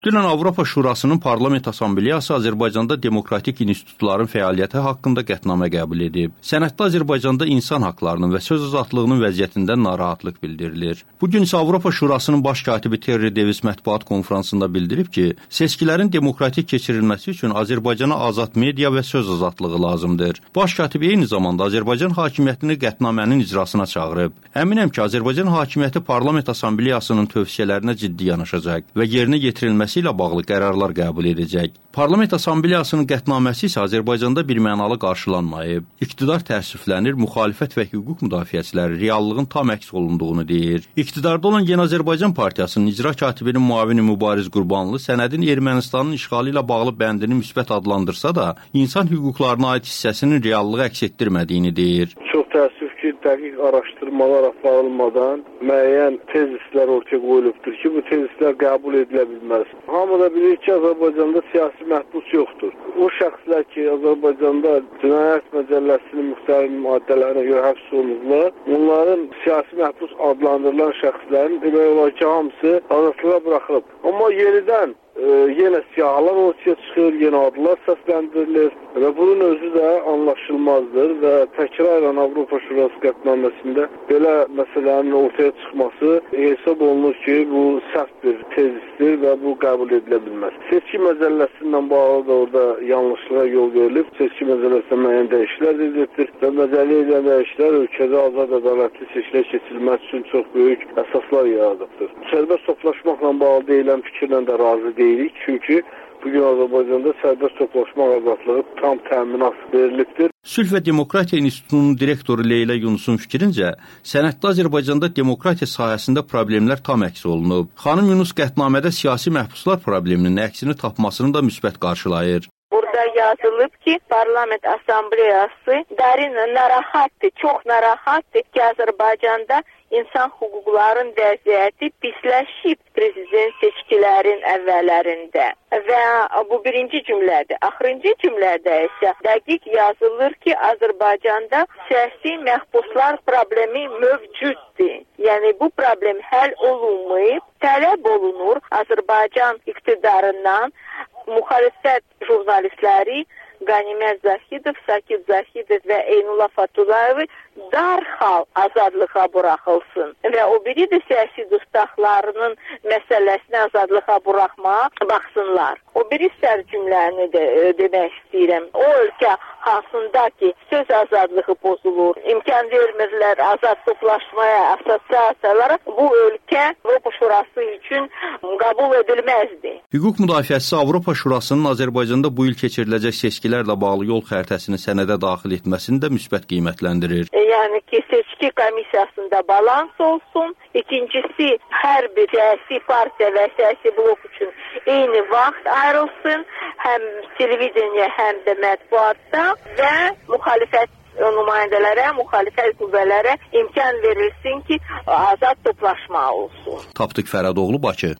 Dünən Avropa Şurasının Parlament Assambleyası Azərbaycanda demokratik institutların fəaliyyəti haqqında qətnamə qəbul edib. Sənəddə Azərbaycanda insan haqlarının və söz azadlığının vəziyyətindən narahatlıq bildirilir. Bugün isə Avropa Şurasının baş katibi Terry Davis mətbuat konfransında bildirib ki, seçkilərin demokratik keçirilməsi üçün Azərbaycana azad media və söz azadlığı lazımdır. Baş katib eyni zamanda Azərbaycan hakimiyyətini qətnamənin icrasına çağırıb. Əminəm ki, Azərbaycan hakimiyyəti Parlament Assambleyasının tövsiyələrinə ciddi yanaşacaq və yerinə yetirilməsi ilə bağlı qərarlar qəbul edəcək. Parlament Assambleyasının qətnaməsi isə Azərbaycanda birmənalı qarşılanmayıb. İqtidar təəssüflənir, müxalifət və hüquq müdafiəçiləri reallığın tam əks olunduğunu deyir. İqtidarda olan Yeni Azərbaycan Partiyasının icra katibinin müavini Mübariz Qurbanlı sənədin Ermənistanın işğalı ilə bağlı bəndini müsbət adlandırsa da, insan hüquqlarına aid hissəsinin reallığı əks etdirmədiyini deyir. Çox təəssüf ki, dəqiq araşdırmalar aparılmadan müəyyən tezislər ortaya qoyulubdur ki, bu tezislər qəbul edilə bilməz. Hamı da bilir ki, Azərbaycanda siyasi məhbus yoxdur. O şəxslər ki, Azərbaycanda Cinayət Məcəlləsinin müxtəlif maddələrinə görə həbs olunurlar, onların siyasi məhbus adlandırılan şəxslərin demək olar ki, hamısı azadlığa buraxılıb. Amma yenidən yenə siyahılar ortaya çıxır, yeni adlar səsləndirilir və bunun özü də anlaşılmazdır və təkrarən Avropa Şurası qətnaməsində belə məsələnin ortaya çıxması hesab olunur ki, bu səhv bir tezisdir və bu qəbul edilə bilməz. Seçki məcəlləsindən bağlı da orada yanlışlığa yol verilib. Seçki məcəlləsində müəyyən dəyişikliklər edilir və məcəllə edən dəyişikliklər ölkədə azad ədalətli seçkilə keçirilməsi üçün çox böyük əsaslar yaradıbdır. Sərbəst toplaşmaqla bağlı deyilən fikirlə də razı deyilik, çünki bugün Azərbaycanda sərbəst toplaşmaq azadlığı tam təminat verilibdir. Sülh və Demokratiya İnstitutunun direktoru Leyla Yunusun fikrincə, sənəddə Azərbaycanda demokratiya sahəsində problemlər tam əks olunub. Xanım Yunus qətnamədə siyasi məhbuslar probleminin əksini tapmasını da müsbət qarşılayır. Burada yazılıb ki, Parlament Assambleyası dərin narahatdır, çox narahatdır ki, Azərbaycanda insan hüquqların vəziyyəti pisləşib prezident seçkilərin əvvəllərində. Və bu birinci cümlədir. Axırıncı cümlədə isə dəqiq yazılır ki, Azərbaycanda siyasi məhbuslar problemi mövcuddur. Yəni bu problem həll olunmayıb, tələb olunur Azərbaycan iqtidarından müxalifət jurnalistləri Qənimət Zahidov, Sakit Zahidov və Eynullah Fatullayevi dərhal azadlığa buraxılsın. Və o biri də siyasi dustaqlarının məsələsini azadlığa buraxmağa baxsınlar. O biri cümləni də demək istəyirəm. O ölkə hansında ki, söz azadlığı pozulur, imkan vermirlər azad toplaşmaya, assosiasiyalara, bu ölkə Avropa Şurası üçün qəbul edilməzdir. Hüquq müdafiəçisi Avropa Şurasının Azərbaycanda bu il keçiriləcək seçkilərlə bağlı yol xəritəsini sənədə daxil etməsini də müsbət qiymətləndirir. Yəni ki, seçki komissiyasında balans olsun. İkincisi, hər bir siyasi partiya və siyasi blok üçün eyni vaxt ayrılsın. Həm televiziya, həm də mətbuatda və müxalifət nümayəndələrə, müxalifət qüvvələrə imkan verilsin ki, azad toplaşma olsun. Tapdıq Fərədoğlu, Bakı.